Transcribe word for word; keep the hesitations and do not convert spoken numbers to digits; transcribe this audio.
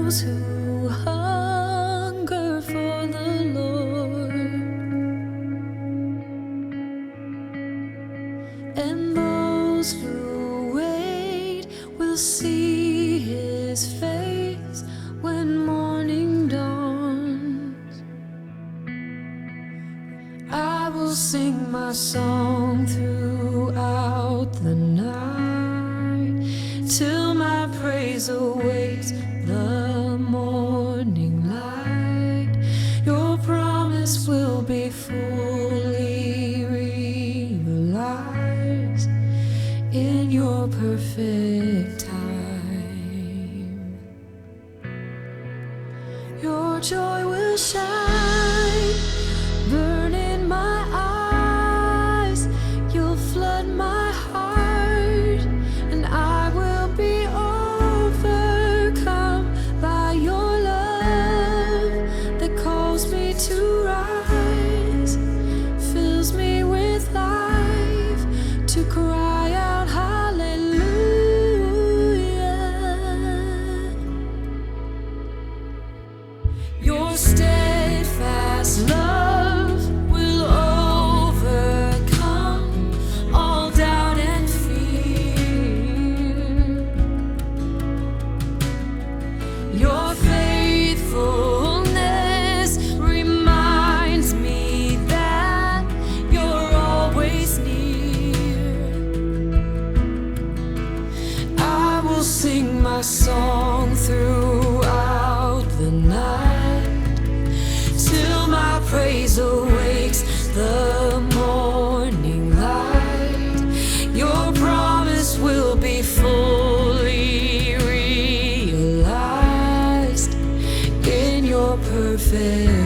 those who hunger for the Lord, and those who wait will see His face when morning dawns. I will sing my song throughout the night, till my praise awakes the morning light. Your promise will be fully realized in your perfect time. Your joy will shine, burn in my eyes. You'll flood my heart, and I will be overcome by your love that calls me to rise, fills me with life to cry out hallelujah. Your steadfast love will overcome all doubt and fear. Your faithfulness reminds me that you're always near. I will sing my song throughout the night, till my praise awakes the morning light. Your promise will be fully realized in your perfect